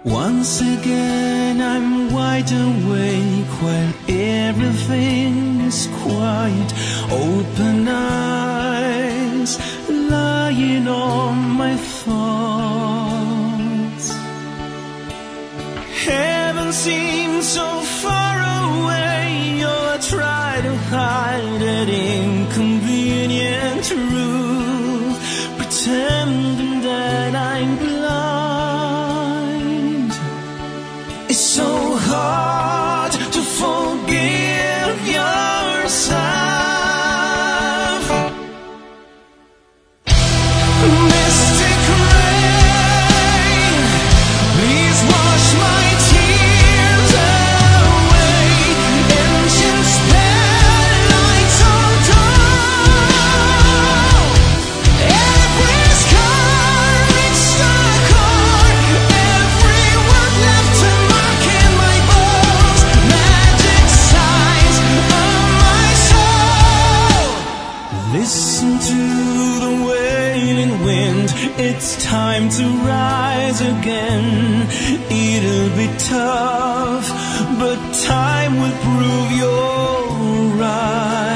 Once again I'm wide awake while everything is quiet. Open eyes lying on my thoughts. Heaven seems so far away, oh, I try to hide that inconvenient truth, pretending that I'm blind. It's so hard to forgive yourself. Mystic rain, please wash my tears away. Ancient spelllights on top. Every scar it's a core. Every word left a mark in my bones. Magic signs on my soul. Listen to the wailing wind. It's time to rise again. It'll be tough, but time will prove you're right.